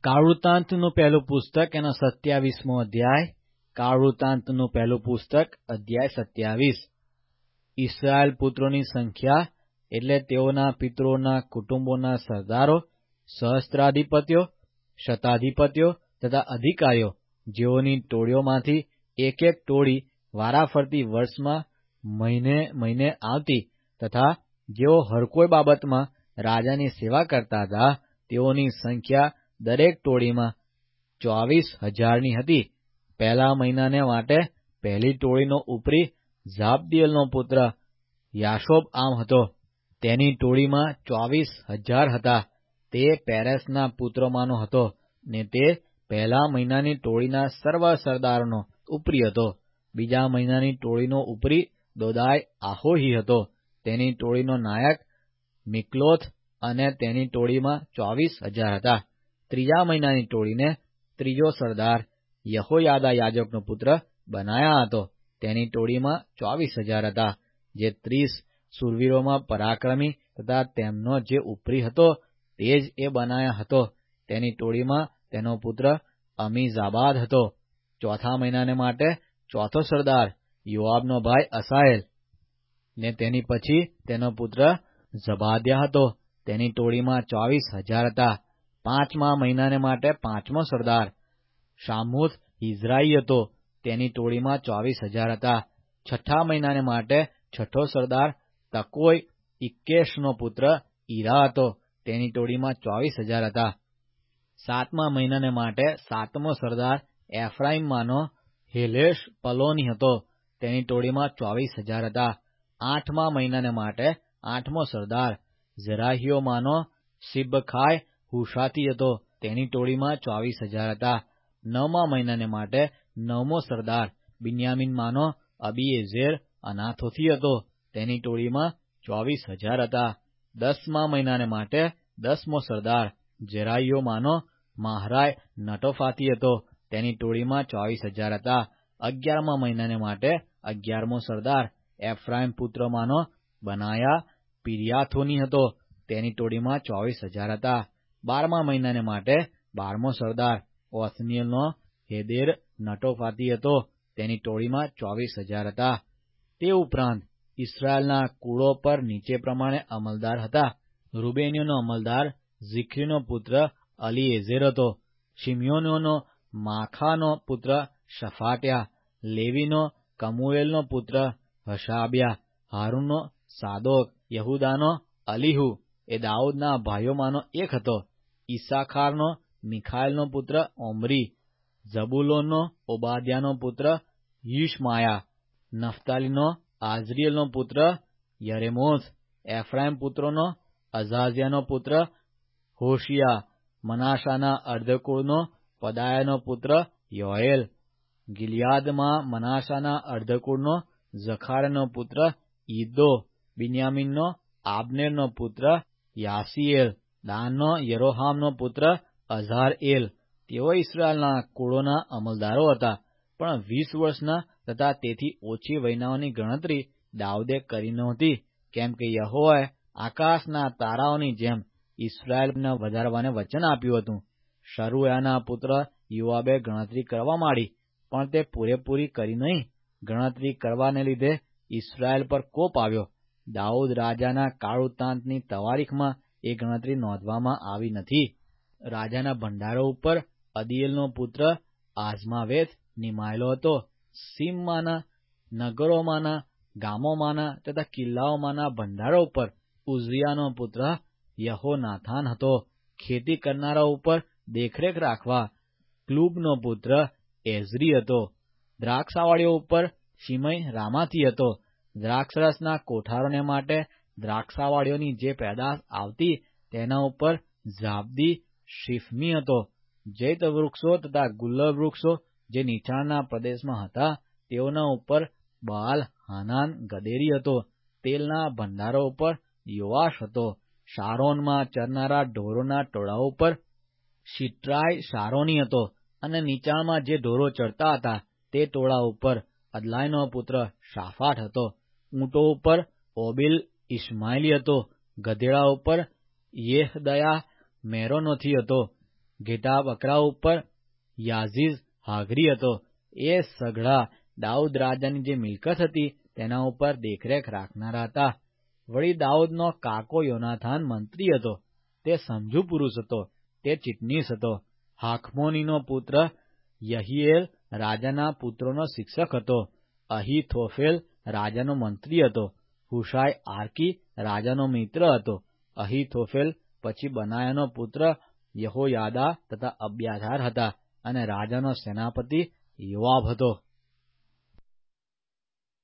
કાળવૃતાંતનું પહેલું પુસ્તક એનો 27મો અધ્યાય. કાળવૃતાંતનું પહેલું પુસ્તક અધ્યાય 27. ઇસ્રાયેલ પુત્રોની સંખ્યા એટલે તેઓના પિતૃઓના કુટુંબોના સરદારો, સહસ્ત્રાધિપતિઓ, શતાધિપતિઓ તથા અધિકારીઓ, જેઓની ટોળીઓમાંથી એક એક ટોળી વારાફરતી વર્ષમાં મહિને આવતી તથા જેઓ હરકોઈ બાબતમાં રાજાની સેવા કરતા હતા, તેઓની સંખ્યા દરેક ટોળીમાં 24,000ની હતી. પહેલા મહિનાને માટે પહેલી ટોળીનો ઉપરી ઝાબદીએલનો પુત્ર યાશોબઆમ હતો. તેની ટોળીમાં 24,000 હતા. તે પેરેસના પુત્રોમાંનો હતો ને તે પહેલા મહિનાની ટોળીના સર્વ સરદારોનો ઉપરી હતો. બીજા મહિનાની ટોળીનો ઉપરી દોદાય આહોહી હતો. તેની ટોળીનો નાયક મિકલોથ અને તેની ટોળીમાં 24,000 હતા. ત્રીજા મહિનાની ટોળીને ત્રીજો સરદાર યહોયાદા યાજકનો પુત્ર બનાયા હતો. તેની ટોળીમાં 24,000 હતા. જે 30 શૂરવીરોમાં પરાક્રમી તથા તેમનો જે ઉપરી હતો તે જ એ બનાયા હતો. તેની ટોળીમાં તેનો પુત્ર અમીઝાબાદ હતો. ચોથા મહિનાને માટે ચોથો સરદાર યોઆબનો ભાઈ અસાહેલ ને તેની પછી તેનો પુત્ર ઝબાદ્યા હતો. તેની ટોળીમાં 24,000 હતા. પાંચમા મહિનાને માટે પાંચમો સરદાર શામુથ ઇઝરાઈ હતો. તેની ટોળીમાં 24,000 હતા. છઠ્ઠા મહિનાને માટે છઠ્ઠો સરદાર તકોય ઇક્કેશનો પુત્ર ઈરા હતો. તેની ટોળીમાં 24,000 હતા. સાતમા મહિનાને માટે સાતમો સરદાર એફ્રાઈમમાંનો હેલેશ પલોની હતો. તેની ટોળીમાં 24,000 હતા. આઠમા મહિનાને માટે આઠમો સરદાર ઝરાહિયોમાંનો સિબખાય હુશાતી હતો. તેની ટોળીમાં 24,000 હતા. નવમા મહિનાને માટે નવમો સરદાર બિન્યામીનમાંનો અબીએઝેર અનાથોથી હતો. તેની ટોળીમાં 24,000 હતા. દસમા મહિનાને માટે દસમો સરદાર ઝેરાઈયોમાંનો માહરાય નટોફાતી હતો. તેની ટોળીમાં 24,000 હતા. 11મા મહિનાને માટે 11મો સરદાર એફ્રાઈમ પુત્રમાંનો બનાયા પિરિયાથોની હતો. તેની ટોળીમાં 24,000 હતા. 12મા મહિનાને માટે 12મો સરદાર ઓથનીએલનો હેદેર નટોફાતી હતો. તેની ટોળીમાં 24,000 હતા. તે ઉપરાંત ઇસ્રાયેલના કુળો પર નીચે પ્રમાણે અમલદાર હતા. રૂબેનીઓનો અમલદાર ઝિક્રીનો પુત્ર અલીએઝેર હતો. શિમ્યોનોનો માખાનો પુત્ર શફાટ્યા. લેવીનો કમુએલનો પુત્ર હશાબ્યા. હારૂનનો સાદોક. યહુદાનો અલીહુ એ દાઉદના ભાઈઓમાંનો એક હતો. ઈસાખારનો મિખાએલનો પુત્ર ઓમરી. ઝબુલોનનો ઓબાદ્યાનો પુત્ર યિશમાયા. નફતાલીનો આઝરીએલનો પુત્ર યરેમોથ. એફ્રાઈમ પુત્રોનો અઝાઝિયાનો પુત્ર હોશિયા. મનાશાના અર્ધકુળનો પદાયાનો પુત્ર યોએલ. ગિલિયાદમાં મનાશાના અર્ધકુળનો ઝખારનો પુત્ર ઈદ્દો. બિન્યામીનનો આબનેરનો પુત્ર યાસીએલ. દાનનો યરોહામનો પુત્ર અઝારએલ. તેઓ ઇસ્રાયેલના કુળોના અમલદારો હતા. પણ 20 વર્ષના તથા તેથી ઓછી વયનાઓની ગણતરી દાઉદે કરી નહોતી, કેમ કે યહોવાએ આકાશના તારાઓની જેમ ઇસ્રાયેલને વધારવાને વચન આપ્યું હતું. શરૂયાના પુત્ર યોઆબે ગણતરી કરવા માંડી, પણ તે પૂરેપૂરી કરી નહીં. ગણતરી કરવાને લીધે ઇસ્રાયેલ પર કોપ આવ્યો. દાઉદ રાજાના કાળવૃતાંતની તવારીખમાં એ ગણતરી નોંધવામાં આવી નથી. રાજાના ભંડારો ઉપર અદીએલનો પુત્ર આઝમાવેત નિમાયેલો હતો. સીમમાંના, નગરોમાંના, ગામોમાંના તથા કિલ્લાઓમાંના ભંડારો ઉપર ઉઝિયાનો પુત્ર યહોનાથાન હતો. ખેતી કરનારા ઉપર દેખરેખ રાખવા ક્લુબનો પુત્ર એઝરી હતો. દ્રાક્ષાવાળીઓ ઉપર શિમય રામાથી હતો. દ્રાક્ષરસના કોઠારોને માટે દ્રાક્ષાવાળીઓની જે પેદાશ આવતી તેના ઉપર ઝાબદી શિફમી હતો. જૈત વૃક્ષો તથા ગુલ્લર વૃક્ષો જે નીચાણના પ્રદેશમાં હતા તેઓના ઉપર બાલ હાનાન ગદેરી હતો. તેલના ભંડારો ઉપર યોઆશ હતો. શારોનમાં ચરનારા ઢોરોના ટોળા ઉપર શિટ્રાય શારોની હતો. અને નીચાણમાં જે ઢોરો ચરતા હતા તે ટોળા ઉપર અદલાયનો પુત્ર શાફાટ હતો. ઊંટો ઉપર ઓબિલ ઇશ્માએલી હતો. ગધેડા ઉપર યેહદયા મેરોનોથી હતો. ઘેટા બકરા ઉપર યાઝીઝ હાગરી હતો. એ સઘળા દાઉદ રાજાની જે મિલકત હતી તેના ઉપર દેખરેખ રાખનારા હતા. વળી દાઉદનો કાકો યોનાથાન મંત્રી હતો. તે સમજુ પુરુષ હતો. તે ચિટનીસ હતો. હાખમોનીનો પુત્ર યહીએલ રાજાના પુત્રોનો શિક્ષક હતો. અહીથોફેલ રાજાનો મંત્રી હતો. હુશાય આર્કી રાજાનો મિત્ર હતો. અહીથોફેલ પછી બનાયાનો પુત્ર યહોયાદા તથા અબ્યાથાર હતા, અને રાજાનો સેનાપતિ યોઆબ હતો.